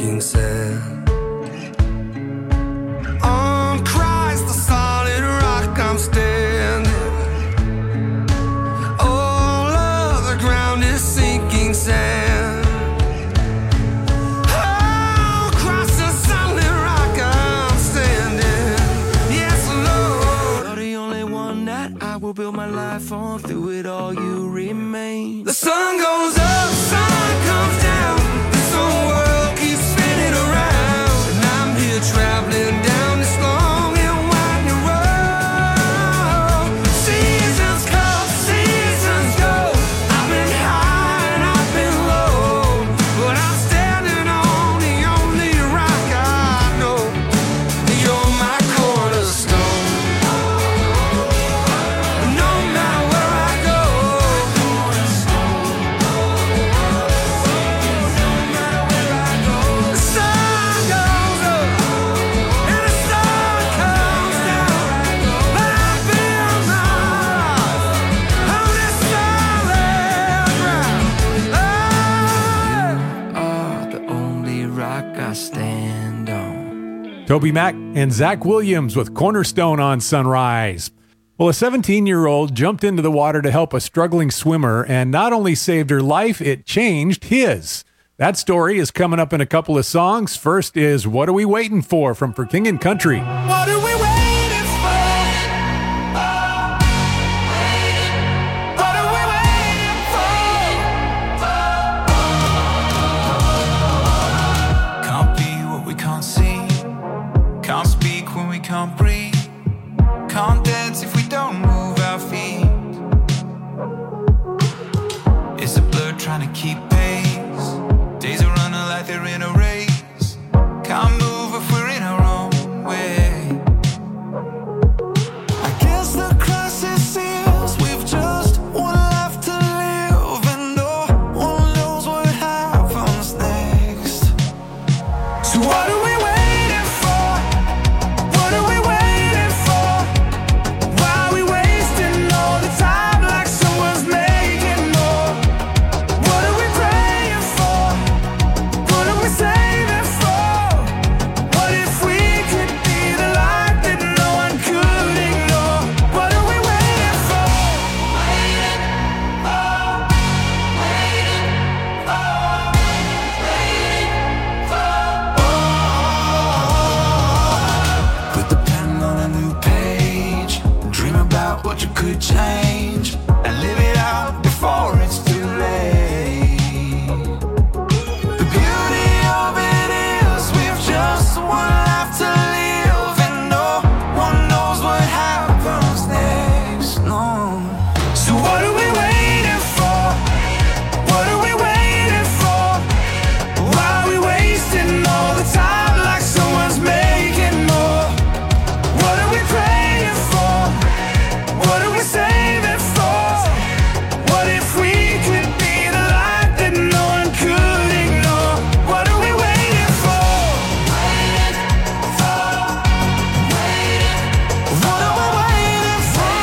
sinking sand. On Christ, the solid rock I'm standing. All of the ground is sinking sand. Oh, Christ, the solid rock I'm standing. Yes, Lord, you're the only one that I will build my life on. Through it all, you remain. The sun goes up, sun comes down. This whole world keeps spinning around, and I'm here traveling down this long and winding road. Seasons come, seasons go. I've been high and I've been low, but I'm standing on the only rock I know. You're my cornerstone. No matter where I go, the sun goes up and the sun comes down, but I build my life on this solid ground. You are the only rock I stand on. Toby Mac and Zach Williams with Cornerstone on Sunrise. Well, a 17-year-old jumped into the water to help a struggling swimmer and not only saved her life, it changed his. That story is coming up in a couple of songs. First is What Are We Waiting For from For King and Country. What are we waiting for? What are we waiting for? Can't be what we can't see. Can't speak when we can't breathe. Can't dance if we don't move our feet. It's a blur trying to keep pace. Days are running like they're in a race. Can't move if we're in our own way. I guess the crisis is we've just one life to live, and no one knows what happens next. So what are we waiting for? What are we waiting for? Why are we wasting all the time like someone's making more? What are we praying for? What are we saving for? What if we could be the light that no one could ignore? What are we waiting for? Put the pen on a new page. Dream about what you could change and live it out before it's too late. The beauty of it is we've just one life to live, and no one knows what happens next. No. So what are we waiting for? What are we waiting for? Why are we wasting all the time like someone's making more? What are we praying for? What are we saving for? What if we could be the light that no one could ignore? What are we waiting for? What are we waiting for?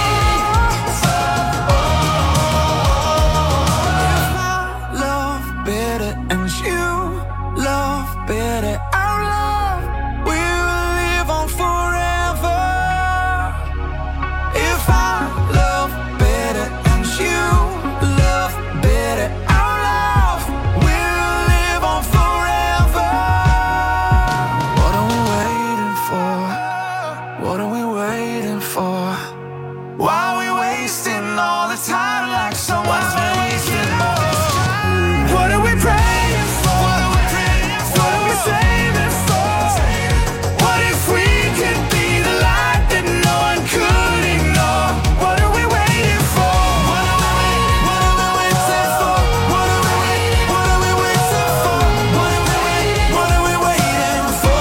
Love better and you love better. Our love will live on forever. If I love better and you love better, our love will live on forever. What are we waiting for? What are we waiting for? Why are we wasting all the time like someone's making more? What are we praying for? What are we saving for? What if we could be the light that no one could ignore? What are we waiting for? What are we waiting for? What are we waiting for? What are we waiting for? What are we waiting for?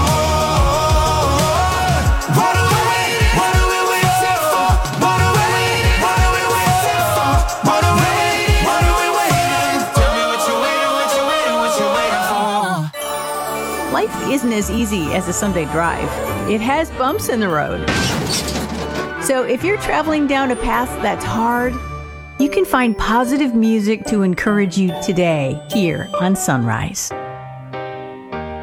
What are we waiting for? What are we waiting for? What are we waiting for? What are we waiting? Tell me what you're waiting, what you're waiting, what you're waiting for. Life isn't as easy as a Sunday drive. It has bumps in the road. So if you're traveling down a path that's hard, you can find positive music to encourage you today here on Sunrise.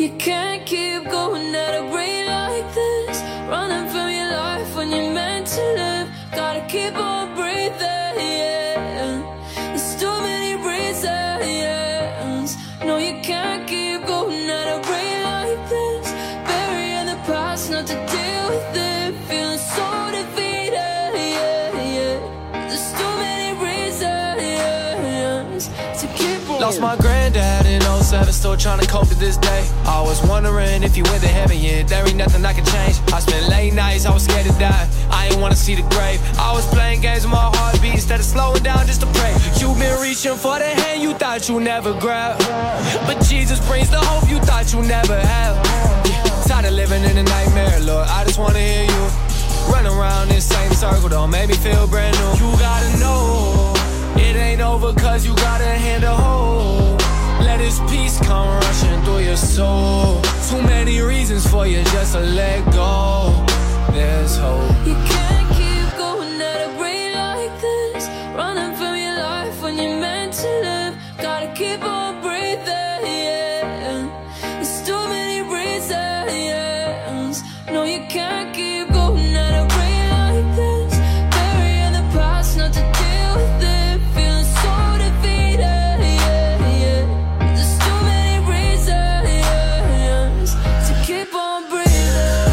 You can't keep going at a rate like this, running from your life when you're meant to live. Gotta keep on breathing, yeah. There's too many reasons. No, you can't keep going at a rate like this, burying the past, not to deal with it. Feeling so defeated, yeah. There's too many reasons to keep on. Lost my granddad in 07, still trying to cope to this day. I was wondering if you went to heaven, yeah, there ain't nothing I can change. I spent late nights, I was scared to die, I ain't wanna see the grave. I was playing games with my heartbeat instead of slowing down just to pray. You've been reaching for the hand you thought you never grab, but Jesus brings the hope you thought you never have. Tired of living in a nightmare, Lord, I just wanna hear you. Run around this same circle, don't make me feel brand new. You gotta know, it ain't over cause you got a hand to hold. Let his peace come rushing through your soul. Too many reasons for you just to let go. There's hope. You can't keep going at a rate like this, running from your life when you're meant to live. Gotta keep on breathing, yeah. There's too many reasons. No, you can't keep going at a rate like this, burying the past, not to deal with it. Feeling so defeated, yeah. There's too many reasons to keep on breathing.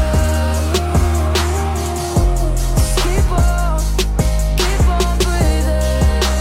Just keep on breathing.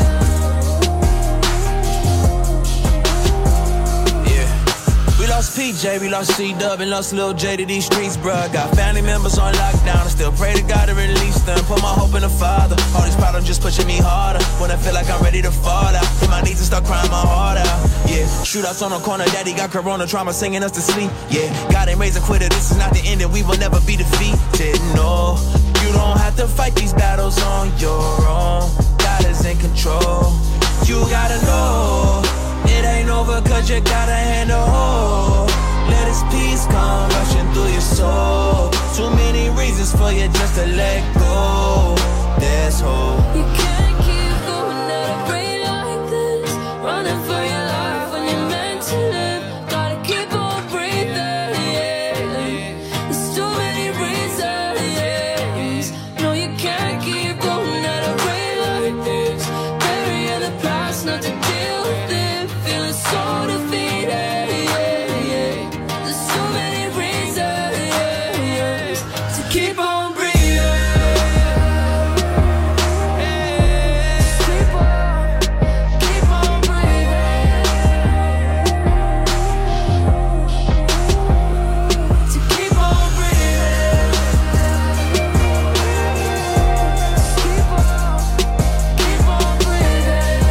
Yeah. We lost PJ, we lost C-Dub, and lost Lil J to these streets, bruh. Got family members on lockdown, I still pray to God to release them. Put my hope in the Father, all these problems just pushing me harder. When I feel like I'm ready to fall out, hit my knees and start crying my heart out. Yeah, shootouts on the corner, daddy got corona trauma singing us to sleep. Yeah, God ain't raised a quitter, this is not the end and we will never be defeated. No, you don't have to fight these battles on your own, God is in control. You gotta know, it ain't over cause you got a hand to hold. Let his peace come rushing through your soul. Too many reasons for you just to let go. There's hope. You can't keep going at a rate like this, running for your life when you're meant to live. Gotta keep on breathing, yeah. There's too many reasons. No, you can't keep going at a rate like this, burying the past, not to deal with it. Feeling so defeated, yeah. There's so many reasons to keep on breathing. Keep on breathing. To keep on breathing. Keep on breathing.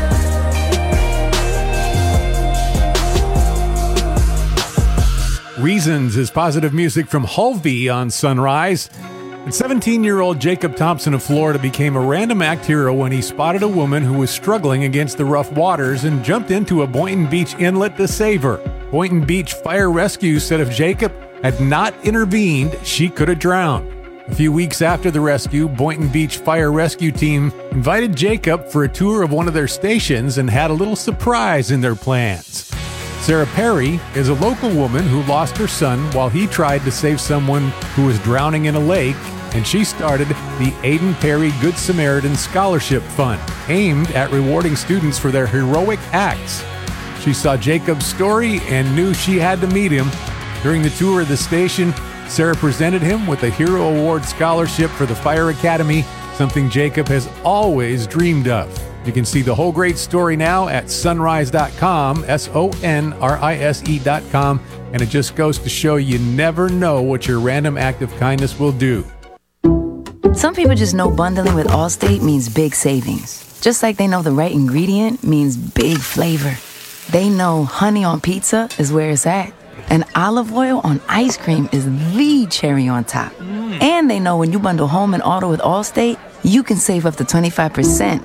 Reasons is positive music from Hulvey on Sunrise. And 17-year-old Jacob Thompson of Florida became a random act hero when he spotted a woman who was struggling against the rough waters and jumped into a Boynton Beach inlet to save her. Boynton Beach Fire Rescue said if Jacob had not intervened, she could have drowned. A few weeks after the rescue, Boynton Beach Fire Rescue Team invited Jacob for a tour of one of their stations and had a little surprise in their plans. Sarah Perry is a local woman who lost her son while he tried to save someone who was drowning in a lake, and she started the Aiden Perry Good Samaritan Scholarship Fund, aimed at rewarding students for their heroic acts. She saw Jacob's story and knew she had to meet him. During the tour of the station, Sarah presented him with a Hero Award scholarship for the Fire Academy, something Jacob has always dreamed of. You can see the whole great story now at sunrise.com, SONRISE.com, and it just goes to show you never know what your random act of kindness will do. Some people just know bundling with Allstate means big savings. Just like they know the right ingredient means big flavor. They know honey on pizza is where it's at. And olive oil on ice cream is the cherry on top. And they know when you bundle home and auto with Allstate, you can save up to 25%.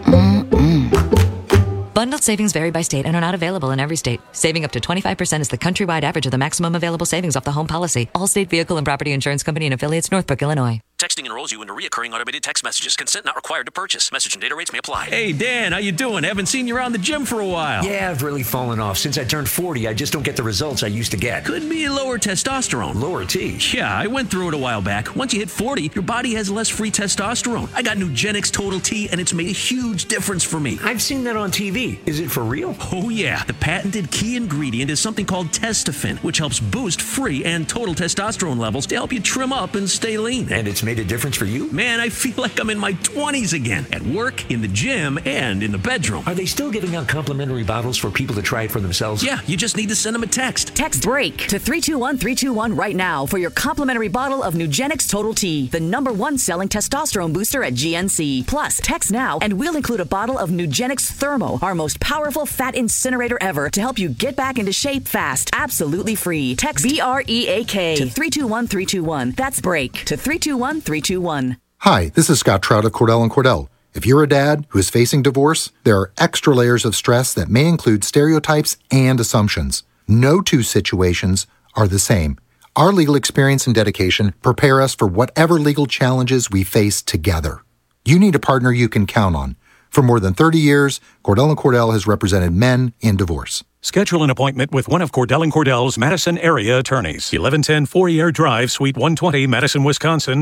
Bundled savings vary by state and are not available in every state. Saving up to 25% is the countrywide average of the maximum available savings off the home policy. Allstate Vehicle and Property Insurance Company and affiliates, Northbrook, Illinois. Texting enrolls you into recurring automated text messages. Consent not required to purchase. Message and data rates may apply. Hey, Dan, how you doing? Haven't seen you around the gym for a while. Yeah, I've really fallen off. Since I turned 40, I just don't get the results I used to get. Could be lower testosterone. Lower T? Yeah, I went through it a while back. Once you hit 40, your body has less free testosterone. I got Nugenix Total T, and it's made a huge difference for me. I've seen that on TV. Is it for real? Oh, yeah. The patented key ingredient is something called Testofen, which helps boost free and total testosterone levels to help you trim up and stay lean. And it's made a difference for you? Man, I feel like I'm in my 20s again. At work, in the gym, and in the bedroom. Are they still giving out complimentary bottles for people to try it for themselves? Yeah, you just need to send them a text. Text BREAK to 321-321 right now for your complimentary bottle of Nugenix Total T, the #1 selling testosterone booster at GNC. Plus, text now and we'll include a bottle of Nugenix Thermo, our most powerful fat incinerator ever, to help you get back into shape fast. Absolutely free. Text BREAK to 321-321. That's BREAK to 321-321. Hi, this is Scott Trout of Cordell & Cordell. If you're a dad who is facing divorce, there are extra layers of stress that may include stereotypes and assumptions. No two situations are the same. Our legal experience and dedication prepare us for whatever legal challenges we face together. You need a partner you can count on. For more than 30 years, Cordell & Cordell has represented men in divorce. Schedule an appointment with one of Cordell & Cordell's Madison area attorneys. 1110 Fourier Drive, Suite 120, Madison, Wisconsin,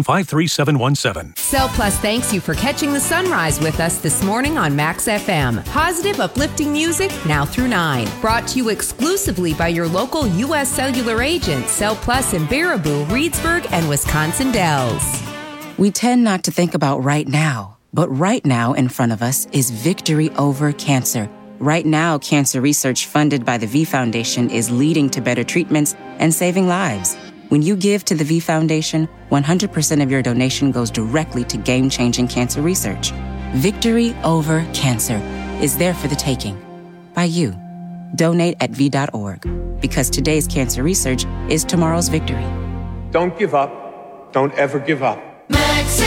53717. Cell Plus thanks you for catching the sunrise with us this morning on Max FM. Positive, uplifting music now through 9. Brought to you exclusively by your local U.S. Cellular agent, Cell Plus in Baraboo, Reedsburg, and Wisconsin Dells. We tend not to think about right now, but right now in front of us is victory over cancer. Right now, cancer research funded by the V Foundation is leading to better treatments and saving lives. When you give to the V Foundation, 100% of your donation goes directly to game-changing cancer research. Victory over cancer is there for the taking. By you. Donate at V.org. Because today's cancer research is tomorrow's victory. Don't give up. Don't ever give up. Max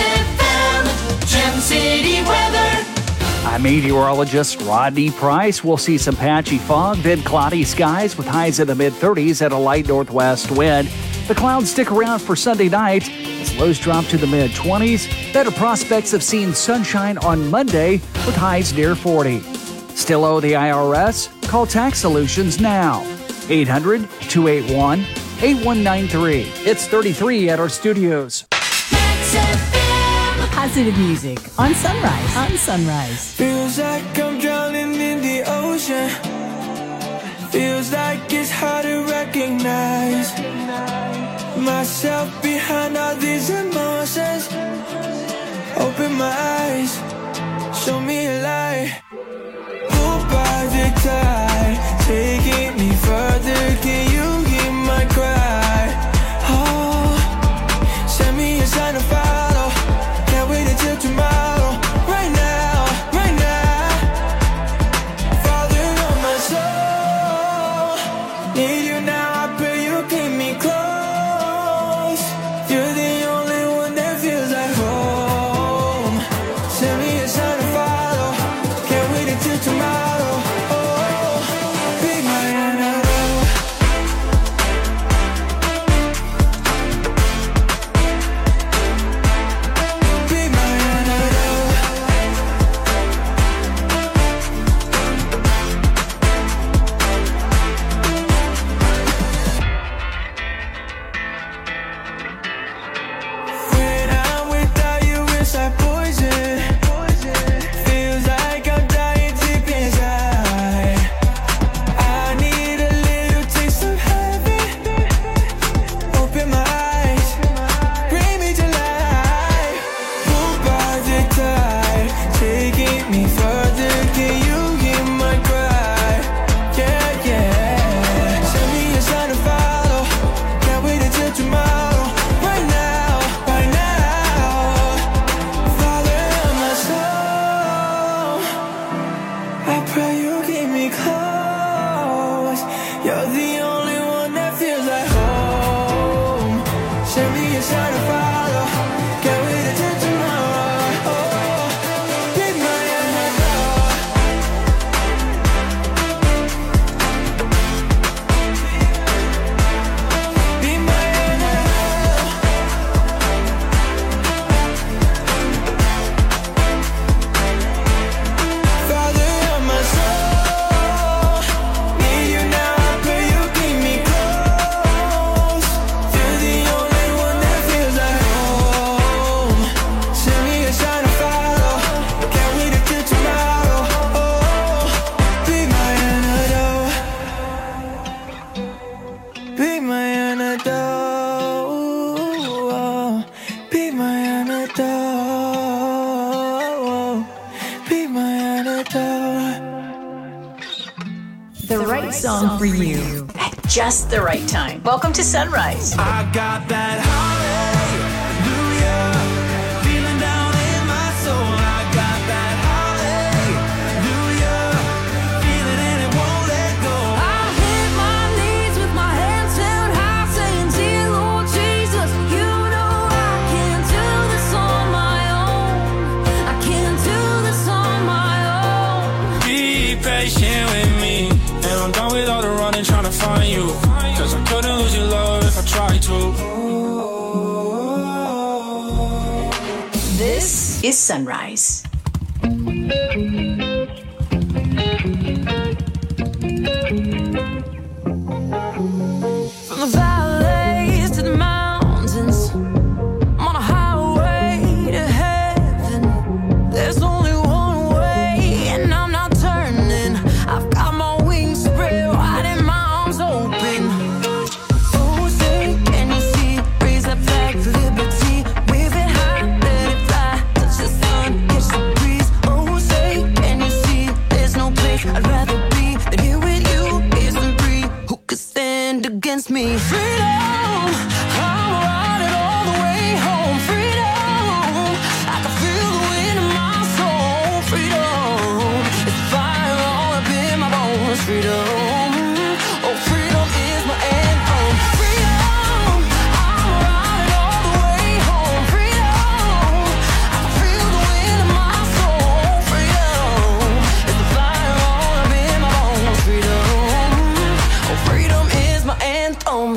FM, Gem City weather. I'm meteorologist Rodney Price. We'll see some patchy fog, then cloudy skies with highs in the mid-30s and a light northwest wind. The clouds stick around for Sunday night as lows drop to the mid-20s. Better prospects of seeing sunshine on Monday with highs near 40. Still owe the IRS? Call Tax Solutions now. 800-281-8193. It's 33 at our studios. Positive music on Sunrise. On Sunrise. Feels like I'm drowning in the ocean. Feels like it's hard to recognize myself behind all these emotions. Open my eyes, show me a light. Pulled by the tide, taking me further. Can you hear my cry? Oh, send me a sign to follow. Can't wait until tomorrow. Right now, right now. Falling on my soul. Need you now, I pray you keep me close. You're the only one that feels like home. Send me a sign to follow. Can't wait until tomorrow. Oh, big my hand out. The right song for you at just the right time. Welcome to Sunrise. I got that hallelujah feeling down in my soul. I got that hallelujah feeling and it won't let go. I hit my knees with my hands held high, saying, "Dear Lord Jesus, you know I can't do this on my own. I can't do this on my own." Be patient with me, and I'm done with all the running trying to find you, 'cause I couldn't lose your love if I tried to. This is Sunrise. From the valleys to the mountains, I'm on a highway to heaven. There's only one way, and I'm not turning. I've got my wings spread wide and my arms open. Oh, say, can you see? Raise that flag for liberty. Wave it high, let it fly. Touch the sun, catch the breeze. Oh, say, can you see? There's no place I'd rather be than here with you, is and free. Who could stand against me? Freedom, I'm riding all the way home. Freedom, I can feel the wind in my soul. Freedom, it's fire all up in my bones. Freedom, oh, freedom is my anthem. Freedom, I'm riding all the way home. Freedom, I can feel the wind in my soul. Freedom, it's fire all up in my bones. Freedom, oh, freedom is my anthem.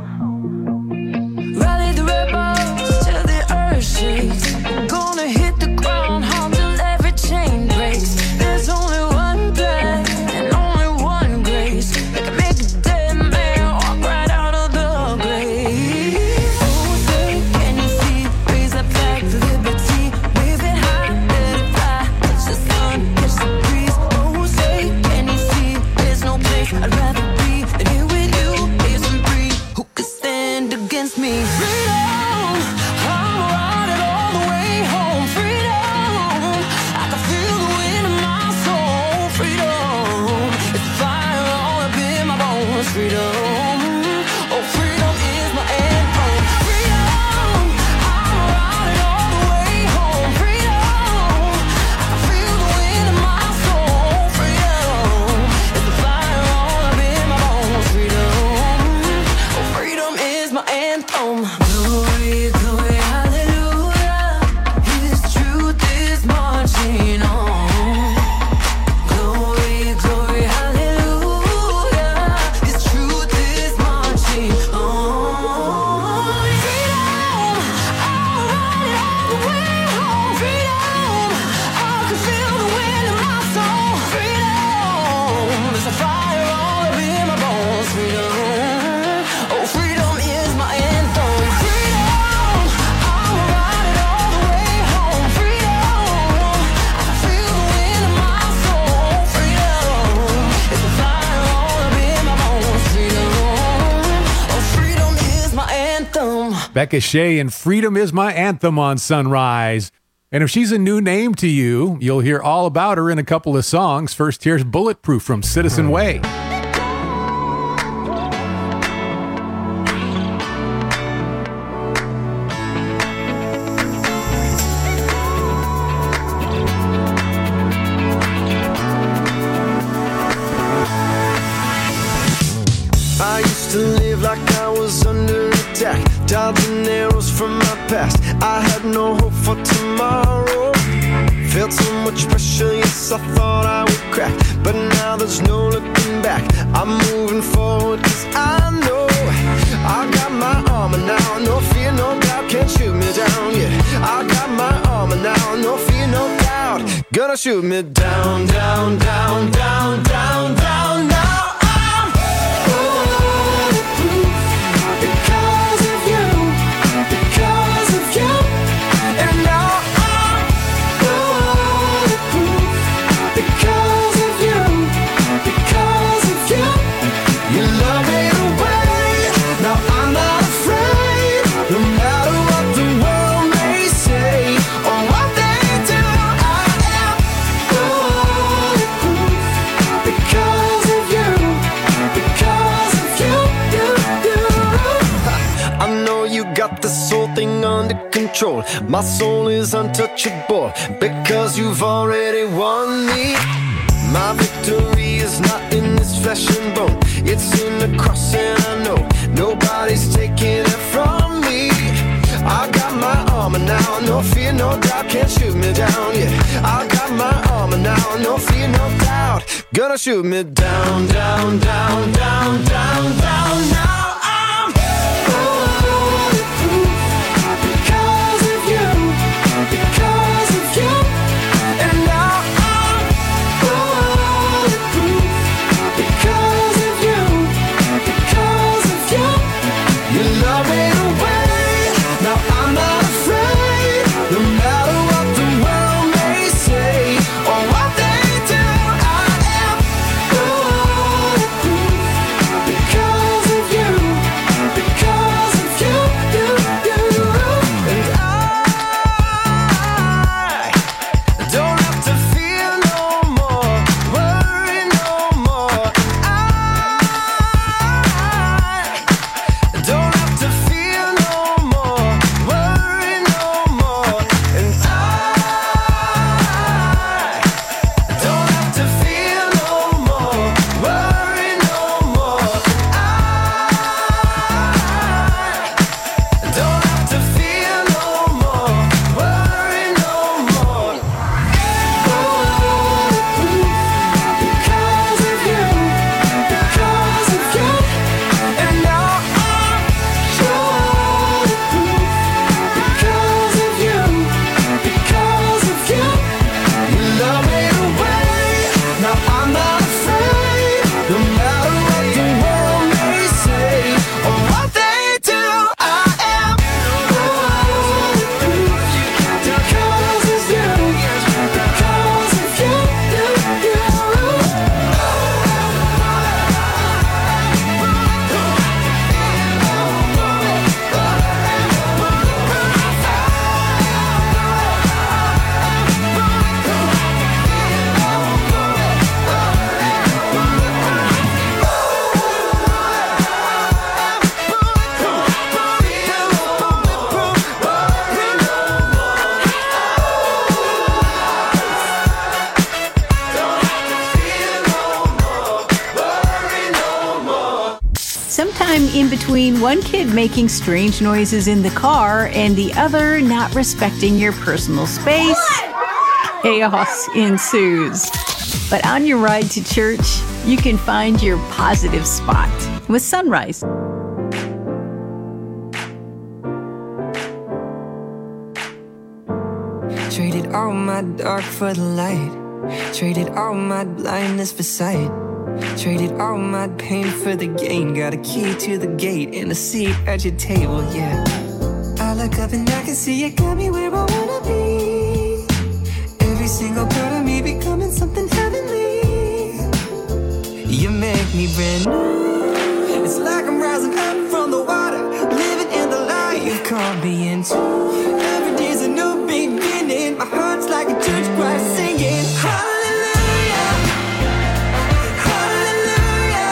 Rally the rebels till the earth shakes. Gonna hit the ground hard till every chain breaks. There's only one path and only one grace that can make a dead man walk right out of the grave. Oh, say, can you see? Raise that flag for liberty. Wave it high, let it fly. Touch the sun, catch the breeze. Oh, say, can you see? There's no place I'd rather be than here with you, is and free. Who could stand against me? Freedom, I'm riding all the way home. Freedom, I can feel the wind in my soul. Freedom, it's fire all up in my bones. Freedom, oh, freedom is my anthem. Freedom, I'm riding all the way home. Freedom, I can feel the wind in my soul. Freedom, it's fire all up in my bones. Freedom, oh, freedom is my anthem. Glory, glory, hallelujah. His truth is marching on. Glory, glory, hallelujah. His truth is marching on. Freedom, I'm riding all the way home. Freedom, I can feel the wind in my soul. Freedom, there's a fire all up in my bones. Freedom, oh, freedom is my anthem. Freedom, I'm riding all the way home. Freedom, I can feel the wind in my soul. Freedom, it's a fire all up in my bones. Freedom, oh, freedom is my anthem. Becca Shea and Freedom is My Anthem on Sunrise. And if she's a new name to you, you'll hear all about her in a couple of songs. First, here's Bulletproof from Citizen Way. I used to live like I was under attack, dodging arrows from my past. I had no hope for tomorrow. Felt so much pressure, yes, I thought I would crack. But now there's no looking back. I'm moving forward, 'cause I know I got my armor now. No fear, no doubt, can't shoot me down, yeah. I got my armor now. No fear, no doubt, gonna shoot me down, down, down, down, down, down. Now I'm bulletproof because of you, because of you. And now I'm bulletproof because of you, because of you. You love me the way, now I'm not afraid. No matter what the world may say or what they do, I am bulletproof control. My soul is untouchable because you've already won me. My victory is not in this flesh and bone. It's in the cross and I know nobody's taking it from me. I got my armor now, no fear, no doubt, can't shoot me down, yeah. I got my armor now, no fear, no doubt, gonna shoot me down, down, down, down, down, down. Now I'm bulletproof because of you, because of you. And now I'm bulletproof because of you, because of you. You love me away. Now I'm not afraid, no matter what the world may say or what they do. I am bulletproof because of you, because of you, you. And I don't have to fear no more, worry no more. I don't have to fear no more, worry no more. And I don't have to fear no more, worry no more. I don't have to fear no more, worry no more. Bulletproof because of you, because of you. And now I'm bulletproof because of you, because of you. You love me away. Now I'm not afraid, no matter what the world may say or what they do. I am bulletproof because of you, because of you, Sometime in between one kid making strange noises in the car and the other not respecting your personal space, chaos ensues. But on your ride to church, you can find your positive spot with Sunrise. Traded all my dark for the light. Traded all my blindness for sight. Traded all my pain for the gain. Got a key to the gate and a seat at your table, yeah. I look up and I can see you got me where I wanna be. Every single part of me becoming something heavenly. You make me brand new. It's like I'm rising up from the water, living in the light you've called me into. Every day's a new beginning. My heart's like a church choir singing hallelujah, hallelujah.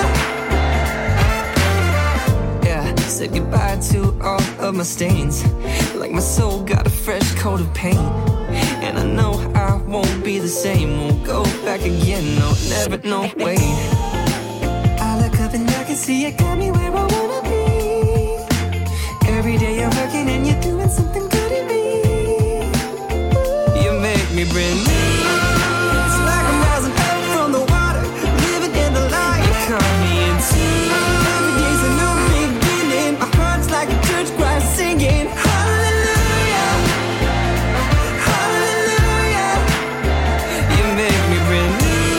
Yeah, said goodbye to all of my stains. Like my soul got a fresh coat of paint. And I know I won't be the same. Won't go back again, no, never, no way. I look up and I can see you got me where I wanna be. Every day you're working and you're doing something good in me. You make me brand new. It's like I'm rising up from the water, living in the light you call me into. Every day's a new beginning. My heart's like a church choir singing hallelujah, hallelujah. You make me brand new.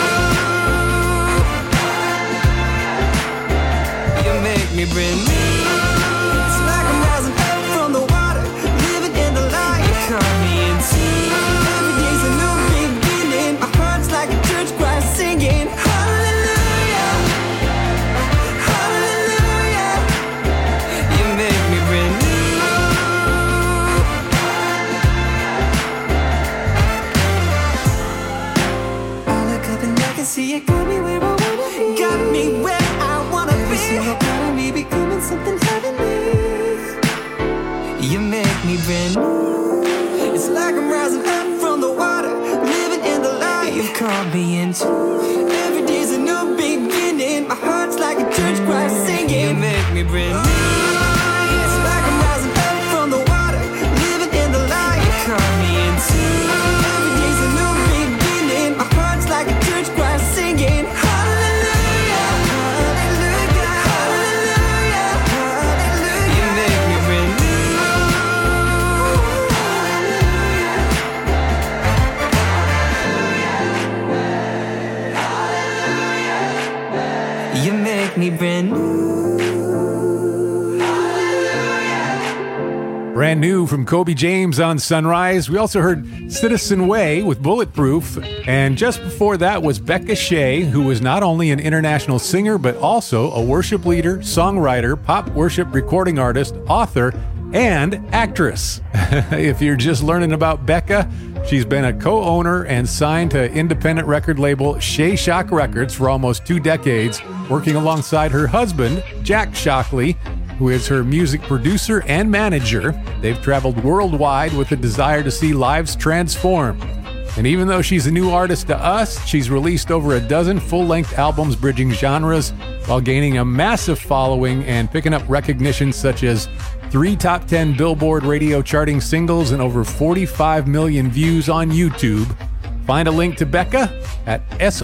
You make me brand new. It's like I'm rising up from the water, living in the light you call me into. Every day's a new beginning. My heart's like a church choir singing hallelujah, hallelujah. You make me brand new. I look up and I can see you got me where I wanna be. Got me where I wanna be. Every single part of me becoming something heavenly. You make me brand new. It's like I'm rising up from the water, living in the light you've called me into. Every day's a new beginning. My heart's like a church choir singing. You make me brand new. It's like I'm rising up from the water, living in the light you called me into. Every day's a new beginning. My heart's like a church choir singing. Hallelujah, hallelujah, hallelujah, hallelujah. You make me brand new. You make me brand new. Brand new from Kobe James on Sunrise. We also heard Citizen Way with Bulletproof. And just before that was Becca Shea, who was not only an international singer, but also a worship leader, songwriter, pop worship recording artist, author, and actress. If you're just learning about Becca, she's been a co-owner and signed to independent record label Shea Shock Records for almost 2 decades, working alongside her husband, Jack Shockley, who is her music producer and manager. They've traveled worldwide with a desire to see lives transform. And even though she's a new artist to us, she's released over a dozen full-length albums bridging genres while gaining a massive following and picking up recognition such as 3 top 10 Billboard radio charting singles and over 45 million views on YouTube. Find a link to Becca at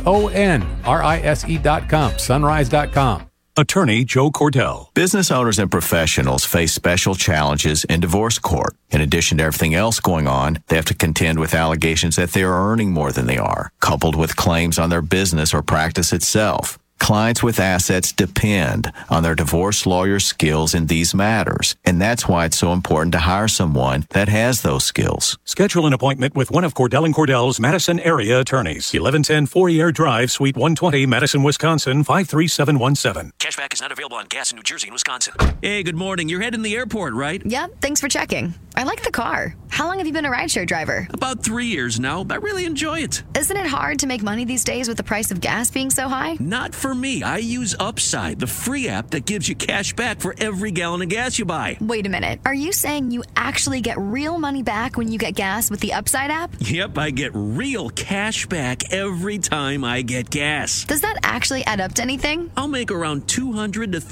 sonrise.com, sunrise.com. Attorney Joe Cordell. Business owners and professionals face special challenges in divorce court. In addition to everything else going on, they have to contend with allegations that they are earning more than they are, coupled with claims on their business or practice itself. Clients with assets depend on their divorce lawyer skills in these matters, and that's why it's so important to hire someone that has those skills. Schedule an appointment with one of Cordell & Cordell's Madison area attorneys. 1110 Fourier Drive, Suite 120, Madison, Wisconsin, 53717. Cashback is not available on gas in New Jersey and Wisconsin. Hey, good morning. You're heading to the airport, right? Yep, thanks for checking. I like the car. How long have you been a rideshare driver? About 3 years now. I really enjoy it. Isn't it hard to make money these days with the price of gas being so high? Not for me. I use Upside, the free app that gives you cash back for every gallon of gas you buy. Wait a minute. Are you saying you actually get real money back when you get gas with the Upside app? Yep, I get real cash back every time I get gas. Does that actually add up to anything? I'll make around $200 to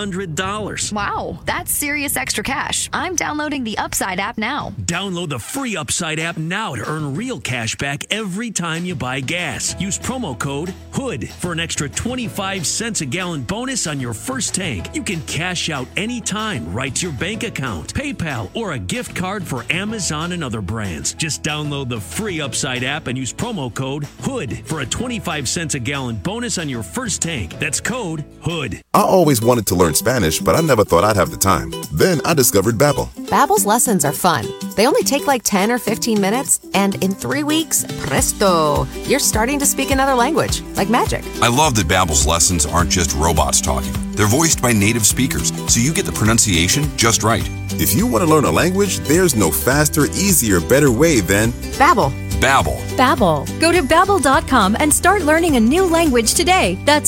$300. Wow, that's serious extra cash. I'm downloading the Upside app now. Download the free Upside app now to earn real cash back every time you buy gas. Use promo code HOOD for an extra 25 cents a gallon bonus on your first tank. You can cash out anytime right to your bank account, PayPal, or a gift card for Amazon and other brands. Just download the free Upside app and use promo code HOOD for a 25 cents a gallon bonus on your first tank. That's code HOOD. I always wanted to learn Spanish, but I never thought I'd have the time. Then I discovered Babbel. Babbel's lessons are fun. They only take like 10 or 15 minutes, and in 3 weeks, presto, you're starting to speak another language, like magic. I love that Babbel's lessons aren't just robots talking. They're voiced by native speakers, so you get the pronunciation just right. If you want to learn a language, there's no faster, easier, better way than Babbel. Babbel. Babbel. Go to Babbel.com and start learning a new language today. That's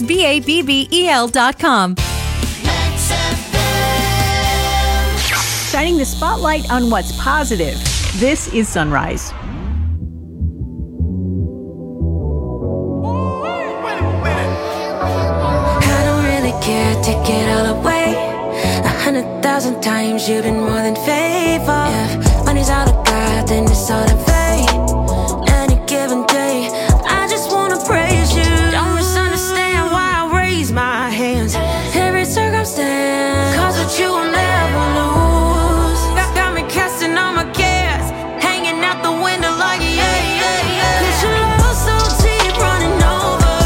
BABBEL.com. Shining the spotlight on what's positive. This is Sunrise. I don't really care, take it all away. 100,000 times you've been more than faithful. If money's all I got, then it's all in vain. Any given day, I just wanna praise you. Don't misunderstand why I raise my hands. Every circumstance, cause with you I'll never lose. Got me casting all my cares, hanging out the window like yeah, yeah, yeah. Cause your love so deep, running over.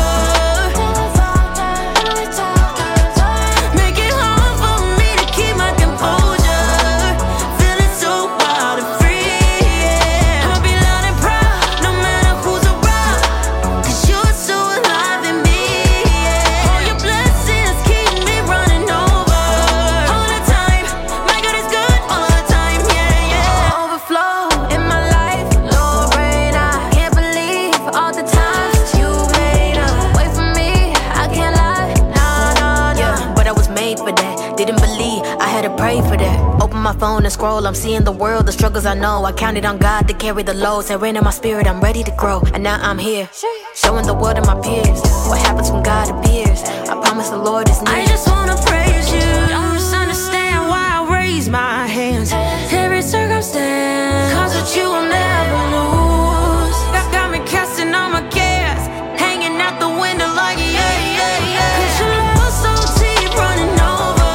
Make it hard for me to keep my composure. Feeling so wild and free, yeah. I'ma be loud and proud, no matter who's around. Cause you're so alive in me, yeah. All your blessings keep me running over. All the time, my God is good all the time, yeah, yeah. Overflow in my life, Lord rain. I can't believe all the times you made a way for me. I can't lie, nah, nah, nah. Yeah, but I was made for that. Didn't believe I had to pray for that. Open on my phone and scroll. I'm seeing the world, the struggles I know. I counted on God to carry the load. Say rain in my spirit, I'm ready to grow. And now I'm here, showing the world and my peers what happens when God appears. I promise the Lord is near. I just wanna praise you. Don't misunderstand why I raise my hands. Every circumstance, cause with you I'll never lose. That got me casting all my cares, hanging out the window like yeah. Cause your love so deep, running over.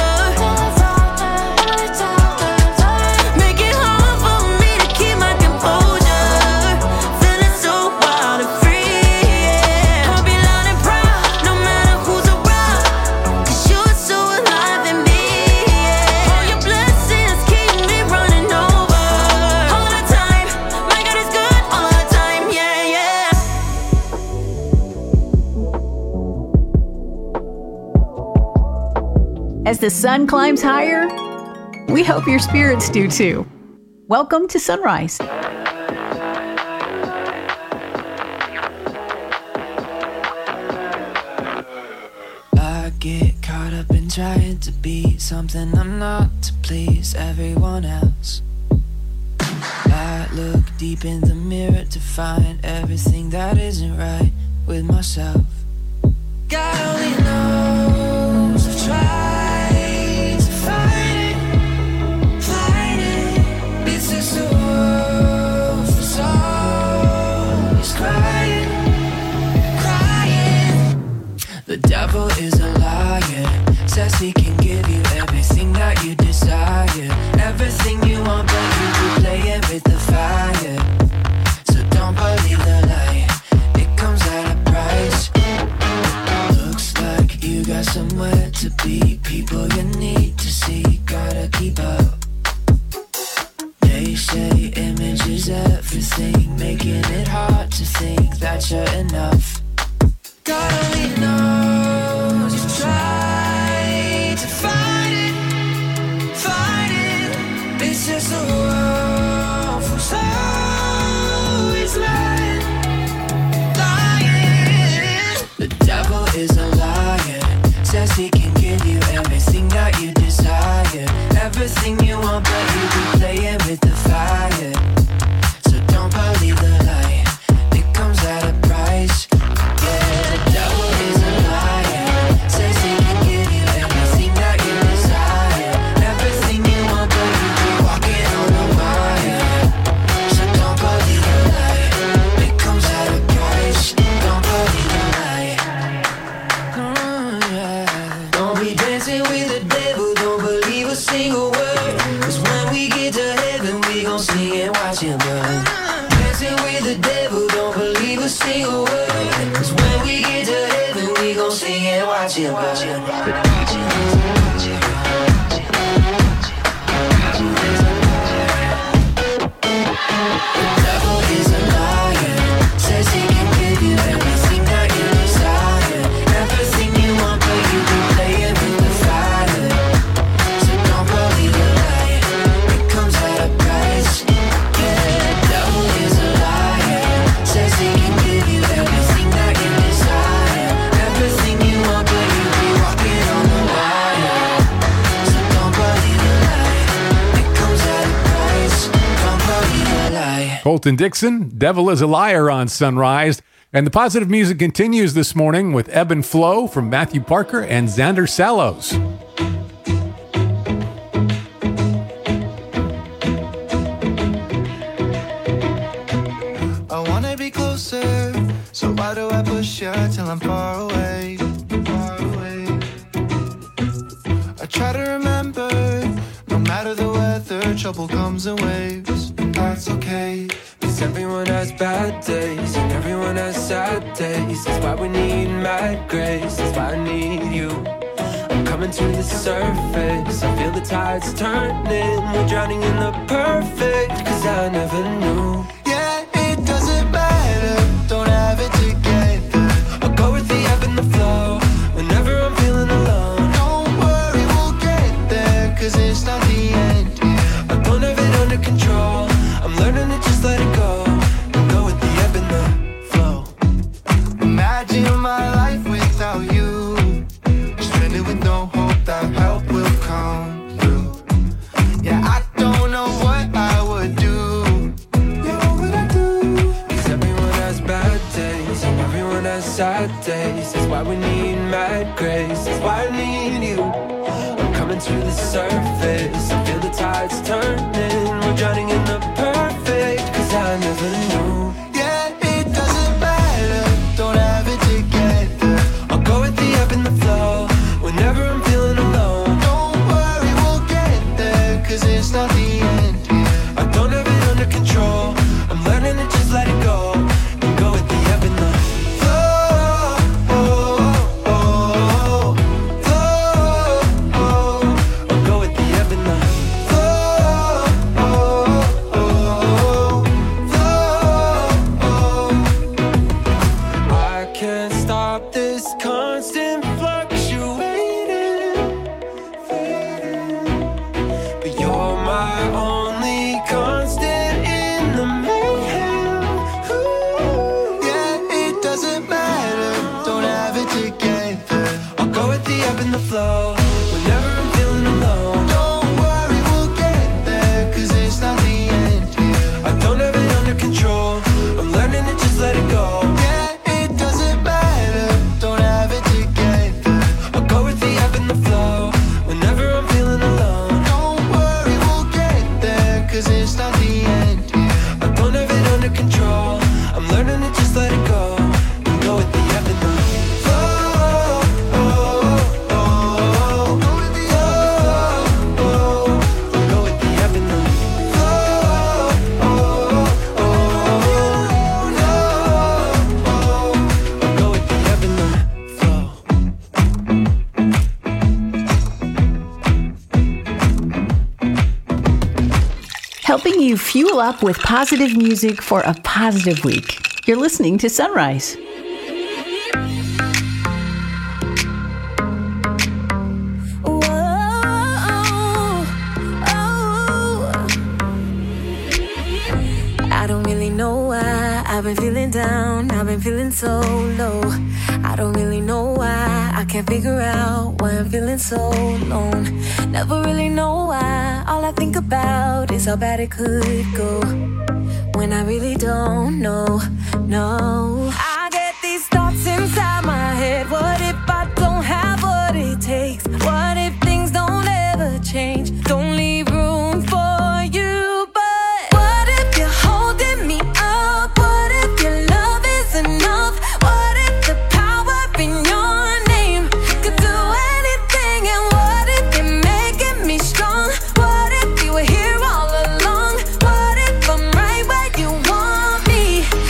Make it hard for me to keep my composure. Feeling so wild and free, yeah. I'll be loud and proud, no matter who's around. Cause you're so alive in me, yeah. All your blessings keep me running over. All the time, my God is good all the time, yeah. As the sun climbs higher, we hope your spirits do too. Welcome to Sunrise. I get caught up in trying to be something I'm not to please everyone else. I look deep in the mirror to find everything that isn't right with myself. God only knows I've tried to fight it. It's just a wolf that's always crying. The devil is a liar, says he can give you everything that you desire. Everything you want, but you be playing with the fire. So don't believe the lie, it comes at a price. Looks like you got somewhere to be, people you need to see, gotta keep up. They say image is everything, making it hard to think that you're enough. God only knows you try to fight it. It's just a wolf who's always lying. The devil is a liar, says he can give you everything that you desire. Everything you want, but you be playing with the fire. So don't believe the lie, it comes at a price. Colton Dixon, Devil is a Liar on Sunrise. And the positive music continues this morning with Ebb and Flow from Matthew Parker and Xander Salos. I wanna be closer, so why do I push you till I'm far away? I try to remember, no matter the weather, trouble comes in waves, and that's okay. Cause everyone has bad days, and everyone has sad days. That's why we need mad grace, that's why I need you. I'm coming to the surface, I feel the tides turning. We're drowning in the perfect, cause I never knew. Yeah, it doesn't matter, don't have it together. I'll go with the ebb and the flow, whenever I'm feeling alone. Don't worry, we'll get there, cause it's not the end. I don't have it under control, I'm learning to just let it go. And go with the ebb and the flow. Imagine my life without you, stranded with no hope that help will come through. need mad grace. That's why I need you. I'm coming to the surface. I feel the tides turning. We're drowning in the perfect, 'cause I never knew. Yeah, it doesn't matter, don't have it together. I'll go with the ebb and the flow whenever I'm feeling alone. Don't worry, we'll get there, 'cause it's not the end here. I don't have it under control. I'm learning to just let it go and go with the ebb and the flow. I'll go with the ebb and the I can't stop this constant fluctuating, but you're my only constant in the mayhem. Yeah, it doesn't matter, don't have it together. I'll go with the ebb and the flow whenever I'm feeling alone. Don't worry, we'll get there, 'cause it's not the end here. I don't have it under control. I'm learning to just let it go. Yeah, it doesn't matter, don't have it together. I'll go with the ebb and the flow whenever I'm feeling alone. Don't worry, we'll get there, 'cause it's not the end here. I don't have it under control. I'm learning to just let it go and go with the ebb and the flow. Go with the flow. I'll go with the ebb and the flow. I'll go with the ebb and the flow. Helping you fuel up with positive music for a positive week. You're listening to Sunrise. I don't really know why I've been feeling down, I've been feeling so low. I don't really know why I can't figure out why I'm feeling so alone. Never really know why, all I think about is how bad it could go, when I really don't know, no. I get these thoughts inside my head, what if I don't have what it takes? What if things don't ever change, don't leave room for you? But what if you're holding me up? What if your love is enough? What if the power in your name could do anything? And what if you're making me strong? What if you were here all along? What if I'm right where you want me?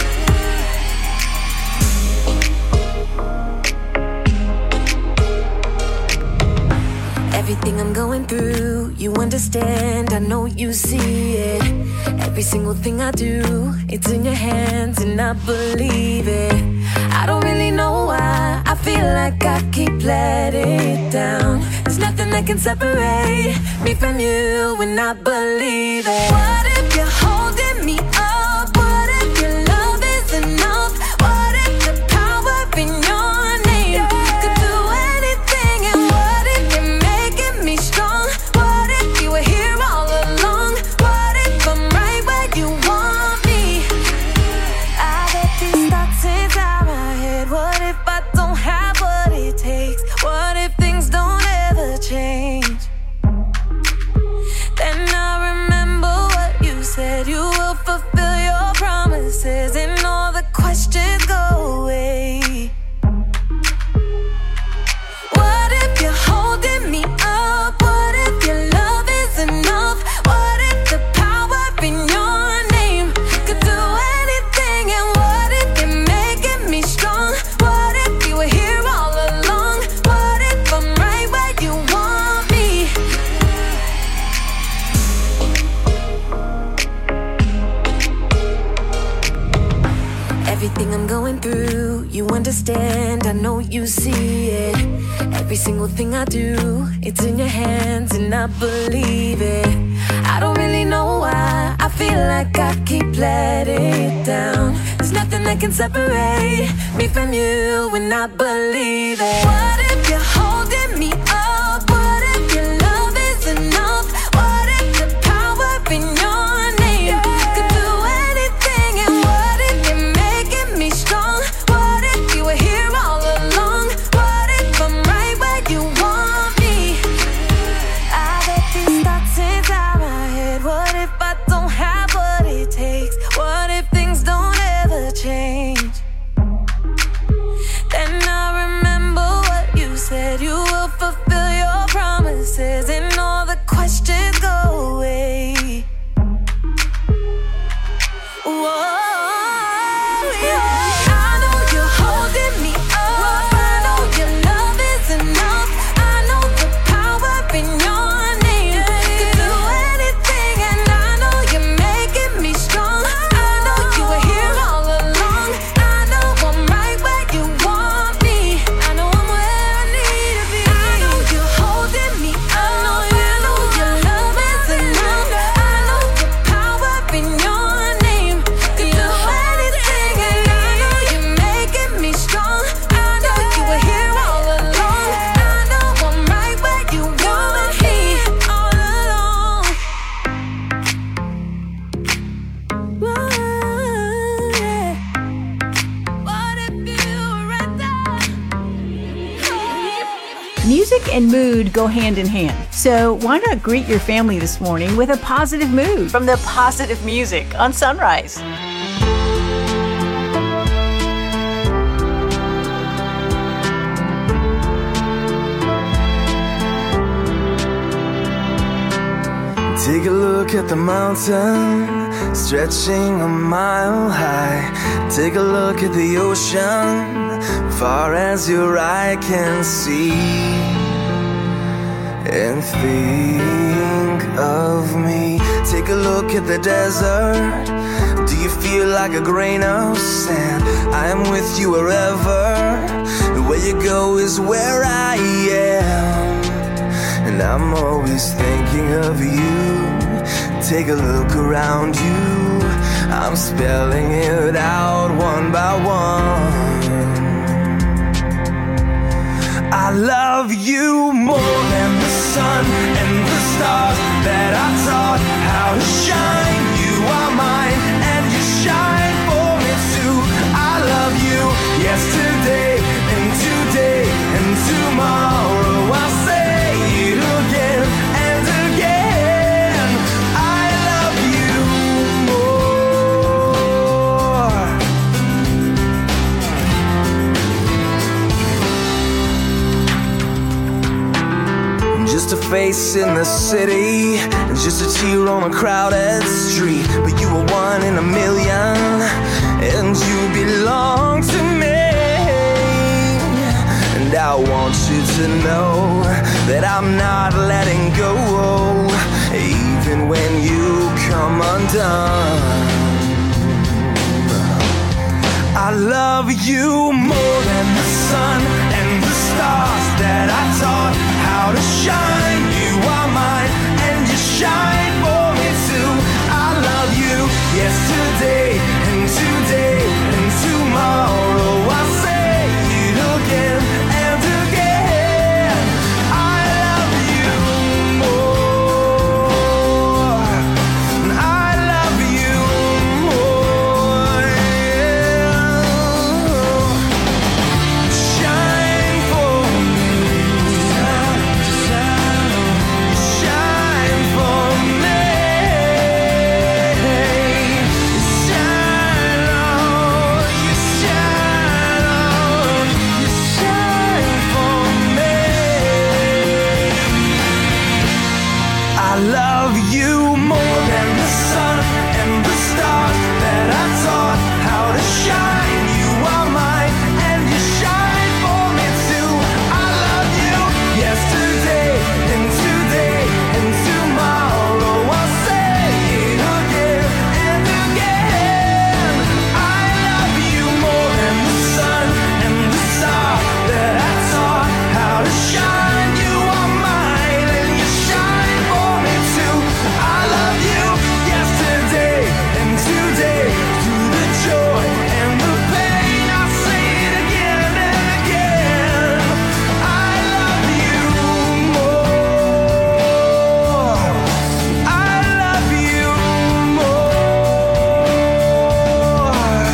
Everything I'm going through, you understand, I know you see it. Every single thing I do, it's in your hands and I believe it. I don't really know why, I feel like I keep letting it down. There's nothing that can separate me from you and I believe it. What if you're holding me up? What if your love is enough? What if the power in your name could do anything? And what if you're making me strong? What if you were here all along? What if I'm right where you want me? I get these thoughts inside my head. What if I don't have what it takes? What if things don't ever change? Then I remember what you said. You will fulfill your promises and all the questions go away. What if you're holding me up? What if your love is enough? What if the power in your name could do anything? And what if you're making me strong? What if you were here all along? What if I'm right where you want me? Everything I'm going through, you understand, I know you see it. Every single thing I do, it's in your hands and I believe it. I don't really know why, I feel like I keep letting it down. There's nothing that can separate me from you and I believe it. What if you're holding me up? What if your love is enough? What if the power in your name could do anything? And what if you're making me strong? What if you were here all along? What Music and mood go hand in hand. So why not greet your family this morning with a positive mood from the Positive Music on Sunrise. Take a look at the mountain, stretching a mile high. Take a look at the ocean, far as your eye can see. And think of me. Take a look at the desert. Do you feel like a grain of sand? I am with you wherever. Where you go is where I am. And I'm always thinking of you. Take a look around you. I'm spelling it out one by one. I love you more than the sun and the stars that I taught how to shine. You are mine and you shine for me too. I love you yesterday and today and tomorrow. I'll say it again and again. I love you more. Just a face in the city, just a tear on a crowded street. But you are one in a million, and you belong to me. And I want you to know that I'm not letting go, even when you come undone. I love you more than the sun and the stars that I taught how to shine. You are mine and you shine for me too. I love you yesterday and today and tomorrow. I'll say it again and again. I love you more. I love you more. Shine for me. Shine for me. Shine on. You shine on. You shine for me. I love you more than the sun and the stars that I taught how to shine. You are mine and you shine for me too. I love you yesterday and today and tomorrow. I'll say it again and again. I love you more than the sun and the stars that I taught how to shine. You are mine and you shine for me too. I love you yesterday and today, through the joy and the pain. I'll say it again and again. I love you more. I love you more.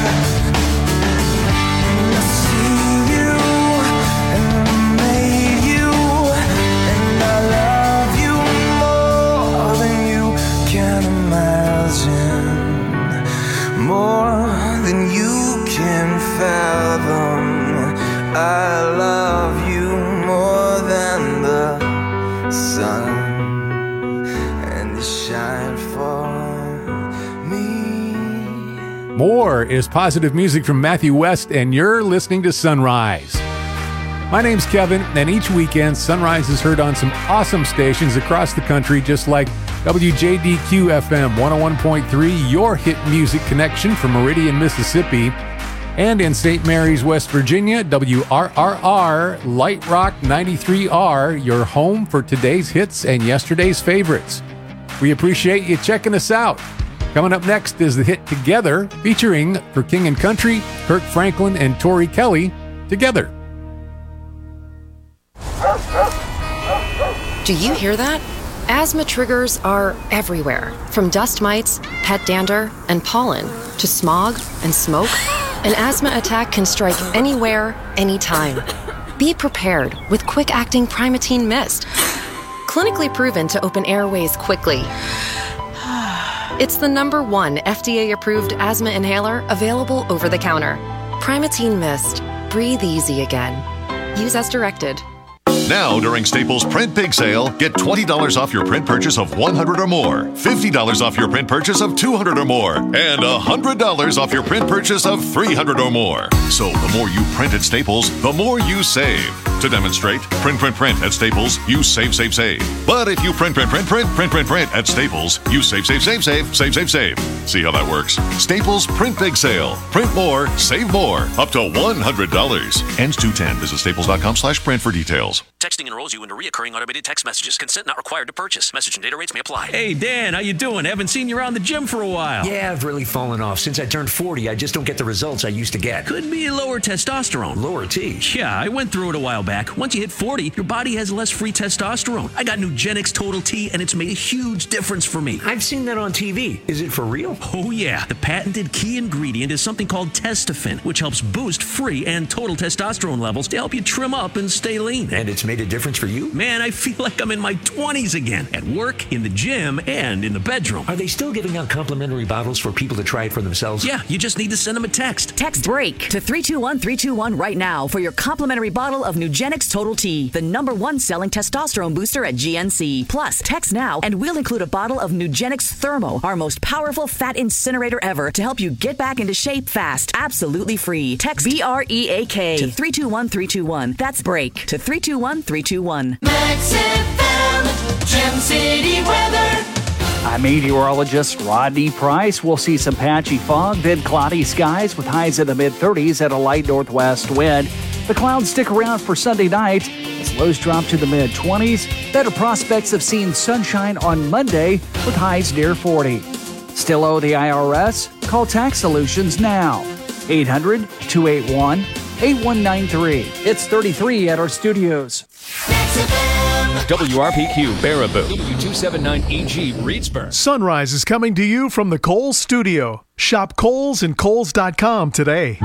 I see you and I made you, and I love you more than you can imagine, more than you can fathom. I love you more than the sun, and you shine for me. More is positive music from Matthew West, and you're listening to Sunrise. My name's Kevin, and each weekend, Sunrise is heard on some awesome stations across the country, just like WJDQ FM 101.3, your hit music connection from Meridian, Mississippi, and in St. Mary's, West Virginia, WRRR Light Rock 93R, your home for today's hits and yesterday's favorites. We appreciate you checking us out. Coming up next is the hit Together, featuring for King and Country, Kirk Franklin and Tori Kelly, Together. Do you hear that? Asthma triggers are everywhere, from dust mites, pet dander, and pollen, to smog and smoke. An asthma attack can strike anywhere, anytime. Be prepared with quick-acting Primatene Mist. Clinically proven to open airways quickly. It's the #1 FDA-approved asthma inhaler available over the counter. Primatene Mist. Breathe easy again. Use as directed. Now, during Staples Print Big Sale, get $20 off your print purchase of $100 or more, $50 off your print purchase of $200 or more, and $100 off your print purchase of $300 or more. So the more you print at Staples, the more you save. To demonstrate, print at Staples, you save. But if you print at Staples, you save. See how that works? Staples Print Big Sale. Print more, save more. Up to $100. Ends 2/10. Visit staples.com/print for details. Texting enrolls you into recurring automated text messages. Consent not required to purchase. Message and data rates may apply. Hey, Dan, how you doing? Haven't seen you around the gym for a while. Yeah, I've really fallen off. Since I turned 40, I just don't get the results I used to get. Could be lower testosterone. Lower T? Yeah, I went through it a while back. Once you hit 40, your body has less free testosterone. I got Nugenix Total T, and it's made a huge difference for me. I've seen that on TV. Is it for real? Oh, yeah. The patented key ingredient is something called Testofen, which helps boost free and total testosterone levels to help you trim up and stay lean. And it's made a difference for you? Man, I feel like I'm in my 20s again. At work, in the gym, and in the bedroom. Are they still giving out complimentary bottles for people to try it for themselves? Yeah, you just need to send them a text. Text BREAK to 321-321 right now for your complimentary bottle of Nugenix Total T, the #1 selling testosterone booster at GNC. Plus, text now and we'll include a bottle of Nugenix Thermo, our most powerful fat incinerator ever, to help you get back into shape fast. Absolutely free. Text BREAK to 321-321. That's BREAK to 321-321. Max FM, Gem City weather. I'm meteorologist Rodney Price. We'll see some patchy fog, then cloudy skies with highs in the mid-30s and a light northwest wind. The clouds stick around for Sunday night as lows drop to the mid-20s. Better prospects of seeing sunshine on Monday with highs near 40. Still owe the IRS? Call Tax Solutions now. 800-281-8193. It's 33 at our studios. WRPQ Baraboo, W279EG Reedsburg. Sunrise is coming to you from the Kohl's Studio. Shop Kohl's and Kohl's.com today.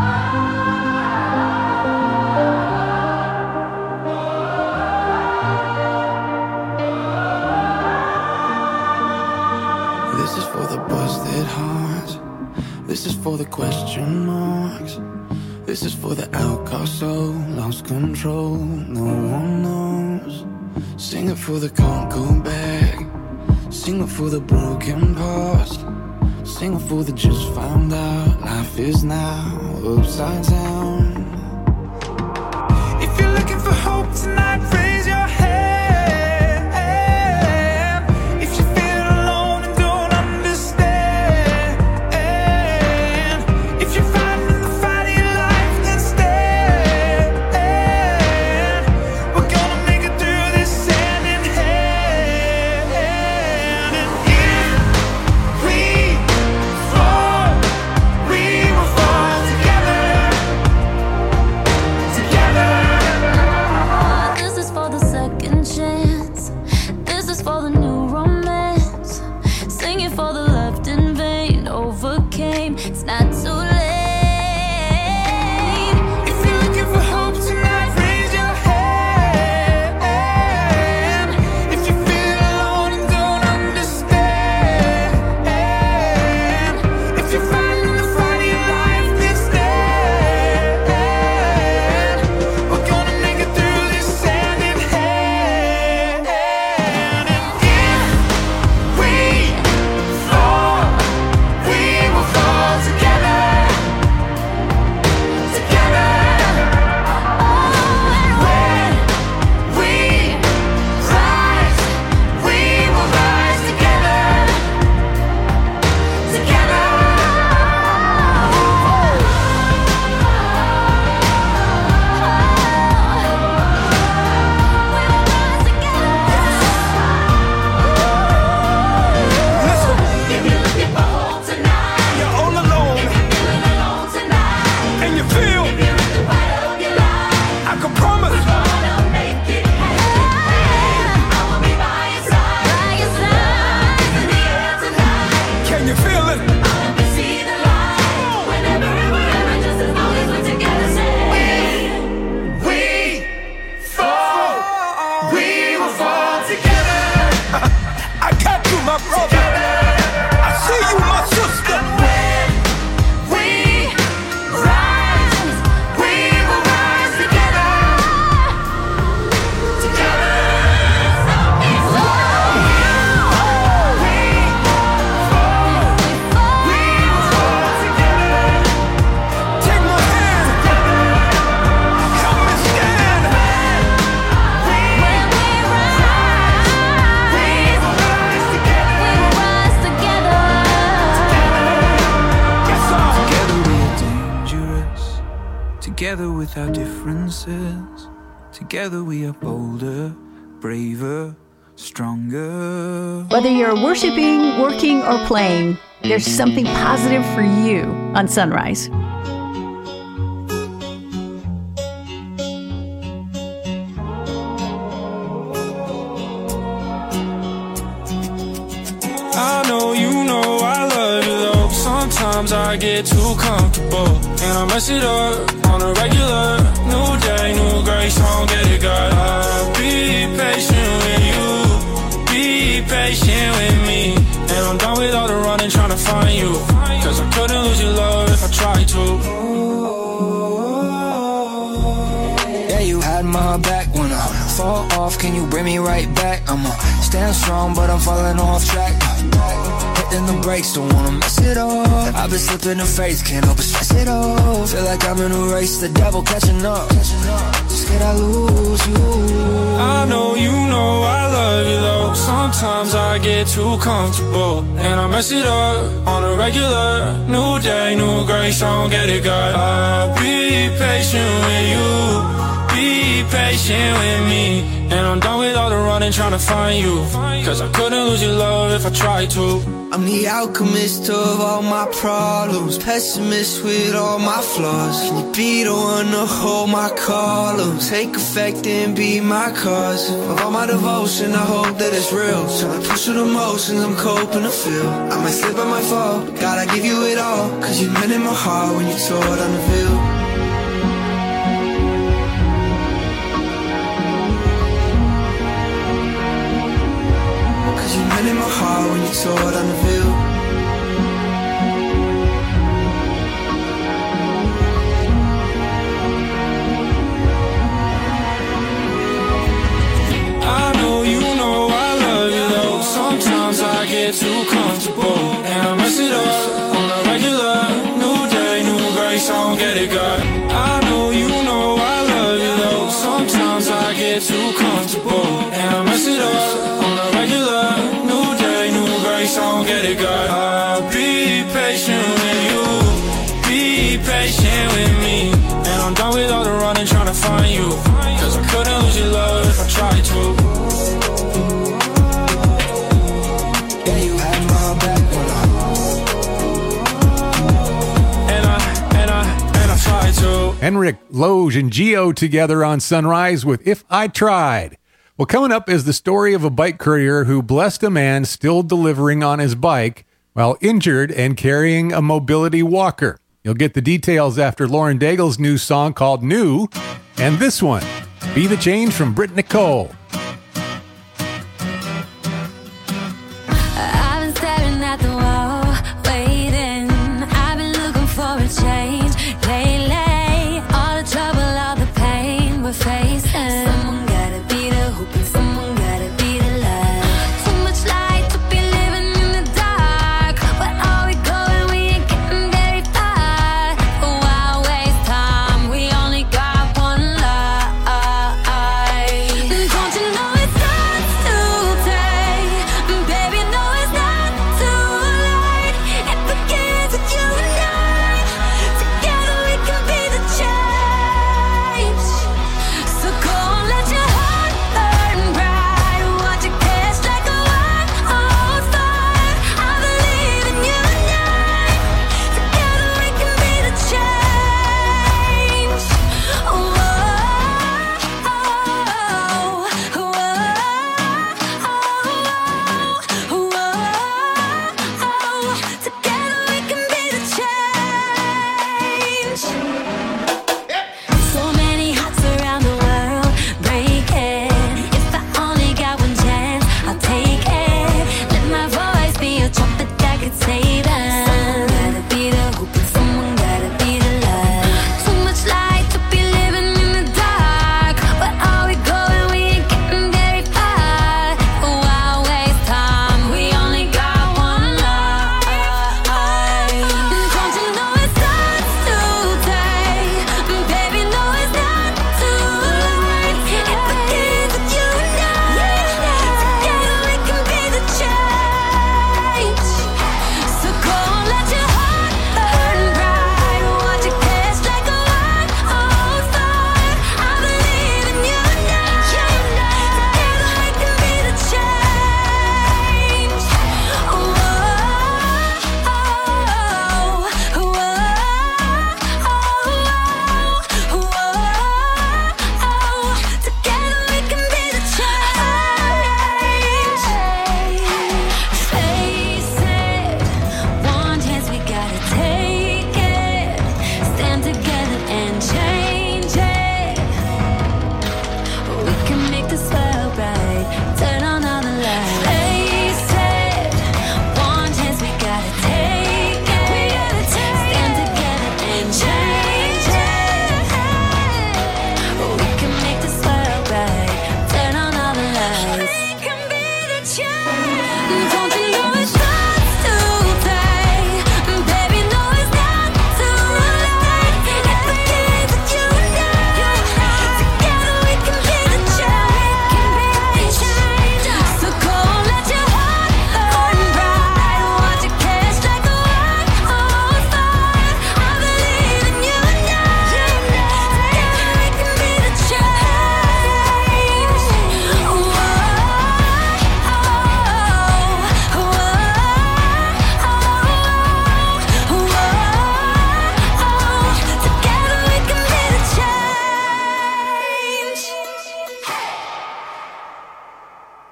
This is for the busted hearts. This is for the question marks. This is for the outcast soul, lost control, no one knows. Sing it for the can't go back. Sing it for the broken past. Sing it for the just found out. Life is now upside down. If you're looking for hope tonight, raise your hand. If you feel alone and don't understand, if you're fighting the fight of your life, then stand. We're gonna make it through this hand in hand. And if we fall, we will fall together. Together. my brother. I see you, my sister. We rise, we will rise together. Together. Take my hand. Help me stand. Together we are dangerous. Together with our differences. Together we are bolder, braver, stronger. Whether you're worshiping, working, or playing, there's something positive for you on Sunrise. I know you know I love you though. Sometimes I get too comfortable and I mess it up on a regular. New day, new grace, I don't get it, God. Be patient with you, be patient with me. And I'm done with all the running trying to find you, cause I couldn't lose your love if I tried to. Yeah, you had my back when I fall off. Can you bring me right back? I'ma stand strong, but I'm falling off track. Hitting the brakes, don't wanna mess it up. I've been slipping in faith, can't help but stress it up. Feel like I'm in a race, the devil catching up. Scared I lose you. I know you know I love you though. Sometimes I get too comfortable and I mess it up on a regular. New day, new grace, I don't get it, God. I'll be patient with you, be patient with me. And I'm done with all the running trying to find you, cause I couldn't lose your love if I tried to. I'm the alchemist of all my problems, pessimist with all my flaws. Can you be the one to hold my columns, take effect and be my cause? Of all my devotion, I hope that it's real. Trying to push through the motions, I'm coping to feel. I might slip, I might fall, but God, I give you it all, cause you meant in my heart when you tore down the veil. In my heart when you tore down the veil. I know you know I love you though. Sometimes I get too comfortable and I mess it up on a regular. New day, new grace, I don't get it, God. I know you know I love you though. Sometimes I get too comfortable and I mess it up on a regular. New day, new grace, I don't get it, God. I'll be patient with you, be patient with me. And I'm done with all the running trying to find you, cause I couldn't lose your love if I tried to. Yeah, you had my back when I tried to. Henrik, Loge, and Geo together on Sunrise with If I Tried. Well, coming up is the story of a bike courier who blessed a man still delivering on his bike while injured and carrying a mobility walker. You'll get the details after Lauren Daigle's new song called New, and this one, Be the Change from Britt Nicole. I've been staring at the wall, waiting. I've been looking for a change lately. All the trouble, all the pain we're facing. Someone gotta be the hoop and someone gotta be the light. Too much light to be living in the dark. Where are we going? We ain't getting very far. But why waste time? We only got one life. Don't you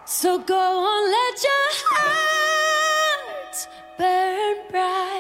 So go on, let your